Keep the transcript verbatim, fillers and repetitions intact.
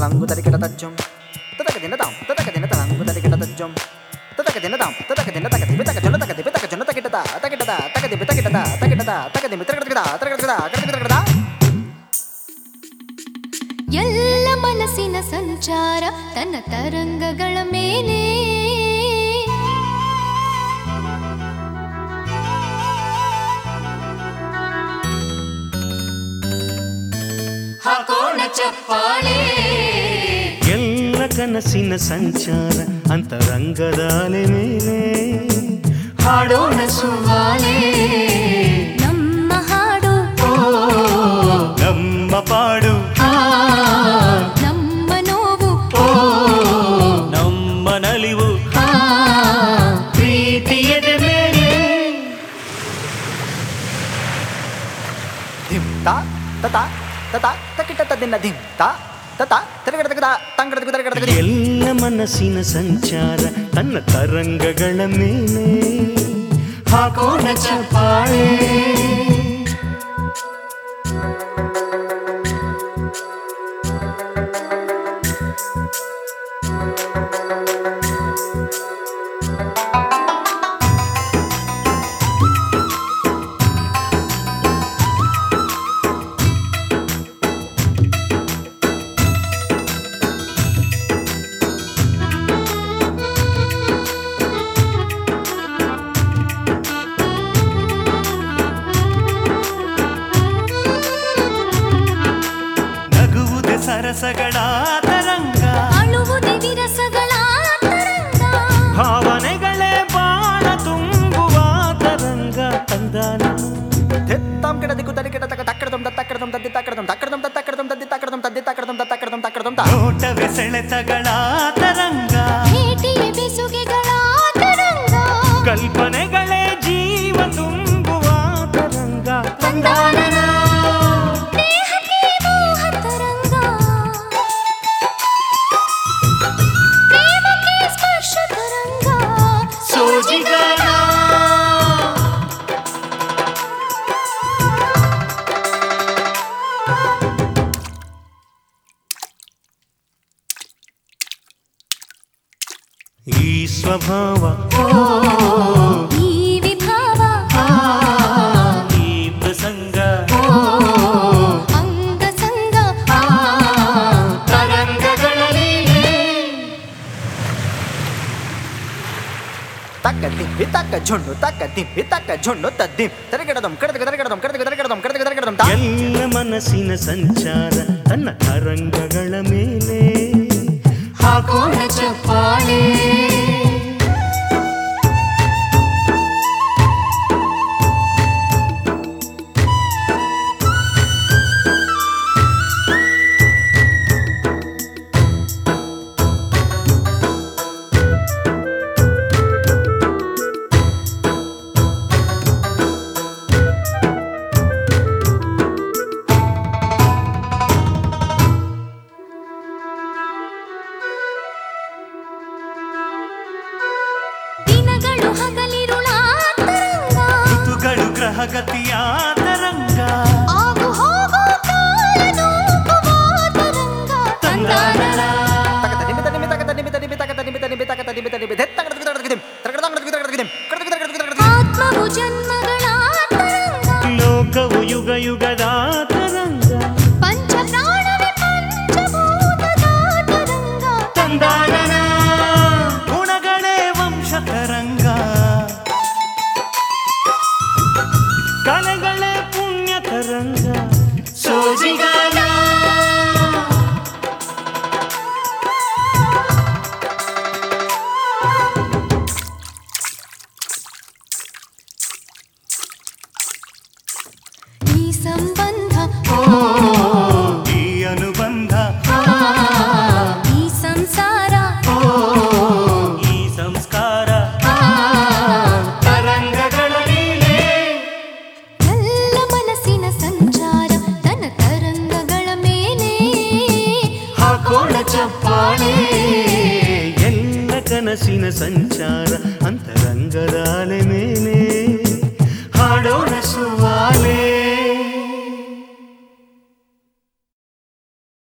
ತರಂಗು ತರಿಕೆಟ ತಜ್ಜಂ ತತಕ ದಿನ ತಾಂ ತತಕ ದಿನ ತರಂಗು ತರಿಕೆಟ ತಜ್ಜಂ ತತಕ ದಿನ ತಾಂ ತತಕ ದಿನ ತಕ ದಿಬೆ ತಕ ಜನ ತಕ ದಿಬೆ ತಕ ಜನ ತಕಿಟದ ತಕಿಟದ ತಕ ದಿಬೆ ತಕಿಟದ ತಕಿಟದ ತಕ ದಿಬೆ ತರಕಟದ ತರಕಟದ ತರಕಟದ ಎಲ್ಲ ಮನಸ್ಸಿನ ಸಂಚಾರ ತನ್ನ ತರಂಗಗಳ ಮೇಲೆ ಹಾಕೋಣ ಚಪ್ಪಾಳೆ ಎಲ್ಲ ಕನಸಿನ ಸಂಚಾರ ಅಂತರಂಗದ ಅಲೆ ಮೇಲೆ ಹಾಡೋಣ ಸುವಾಲೆ ನಮ್ಮ ಹಾಡು ನಮ್ಮ ಪಾಡು ನಮ್ಮ ನೋವು ನಮ್ಮ ನಲಿವು ಪ್ರೀತಿಯದ ಮೇಲೆ ಧಿಂ ತಾ ತತ ತತ ತಕಿಟದ ದಿನ ಧಿಂ ತಾ ತತ ತರಕಟದ ತಂಗಡದ ತರಕಟದ ಎಲ್ಲ ಮನಸ್ಸಿನ ಸಂಚಾರ ತನ್ನ ತರಂಗಗಳ ಮೇಲೆ ಹಾಕೋಣ ಚಪ್ಪಾಳೆ ಸರಸಗಳ ತರಂಗ ಅಳುವುದೇ ವಿರಸಗಳ ತರಂಗ ಭಾವನೆಗಳೇ ಬಾಣ ತುಂಬುವ ತರಂಗ ತಂದಾನ ತೆತ್ತಾಂ ಕೆಡದಿಕು ತರಿಕೆಟ ತಕ ತಕ್ಕಡದಂ ತಕ್ಕಡದಂ ತದ್ದಿ ತಕ್ಕಡದಂ ತಕ್ಕಡದಂ ತಕ್ಕಡದಂ ತದ್ದಿ ತಕ್ಕಡದಂ ತದ್ದಿ ತಕ್ಕಡದಂ ತಕ್ಕಡದಂ ತಕ್ಕಡದಂ ತಾ ನೋಟವೇ ಸೆಳೆತಗಳ ತರಂಗ ಭೇಟಿಯ ಬೆಸುಗೆಗಳ ತರಂಗ ಕಲ್ಪನೆಗಳೇ ಜೀವ ತುಂಬುವ ತರಂಗ ತಂದಾನನ ದೇಹಕ್ಕೆ ಮೋಹ ತರಂಗ ಪ್ರೇಮಕ್ಕೆ ಸ್ಪರ್ಶ ತರಂಗ ಸೋಜಿಗಾರ ಈ ಸ್ವಭಾವ ಈ ವಿಭಾವ ಈ ಪ್ರಸಂಗ ಅಂಗ ಸಂಗ ತರಂಗಗಳಲ್ಲಿ ತಕ್ಕ ದಿಬ್ಬಿ ತಕ್ಕ ಜೊಂಡು ತಕ್ಕ ದಿಬ್ಬಿ ತಕ್ಕ ಜೊಂಡು ತದ್ದಿಂ ತರಕಟದಂ ಕಡದಕ ತರಕಟದಂ ಕಡದಕ ತರಕಟದಂ ಕಡದಕ ತರಕಟದಂ ತಾ ಎಲ್ಲ ಮನಸ್ಸಿನ ಸಂಚಾರ ತನ್ನ ತರಂಗಗಳ ಮೇಲೆ ಹಾಕೋಣ ಚಪ್ಪಾಳೆ ದಿನಗಳು ಹಗಲಿರುಳ ತರಂಗ ಋತುಗಳು ಗ್ರಹಗತಿಯ ತರಂಗ ಆಗು ಹೋಗು ಕಾಲ ನೂಕುವ ತರಂಗ ತಂದಾನನ ತಕ ತದಿಮಿ ತದಿಮಿ ತಕ ತದಿಮಿ ತದಿಮಿ ತಕ ತದಿಮಿ ತದಿಮಿ ತಕ ತದಿಮಿ ತದಿಮಿ ಧೆ ತಕ್ಕಡದ ತರಕಟದ ತರಕಟದಂ ತರಕಟದ ಕಡದಕ ತರಕಟದ ತರಕಟದ ಆತ್ಮವು ಜನ್ಮಗಳ ತರಂಗ ಲೋಕವು ಯುಗ ಯುಗದ ತರಂಗ ಪಂಚ ಪ್ರಾಣವೇ ಪಂಚಭೂತದ ತರಂಗ ತಂದಾನನ ಗುಣಗಳೇ ವಂಶ ತರಂಗ ಕಲೆಗಳೇ ಪುಣ್ಯ ತರಂಗ ಸೋಜಿಗಾಲ ಈ ಸಂಬಂಧ ಈ ಅನುಬಂಧ ಈ ಸಂಸಾರ ಈ ಸಂಸ್ಕಾರ ತರಂಗಗಳಲ್ಲಿ ಎಲ್ಲ ಮನಸ್ಸಿನ ಸಂಚಾರ ತನ್ನ ತರಂಗಗಳ ಮೇಲೆ ಹಾಕೋಣ ಚಪ್ಪಾಳೆ ಎಲ್ಲ ಕನಸಿನ ಸಂಚಾರ ಅಂತರಂಗದ ಅಲೆ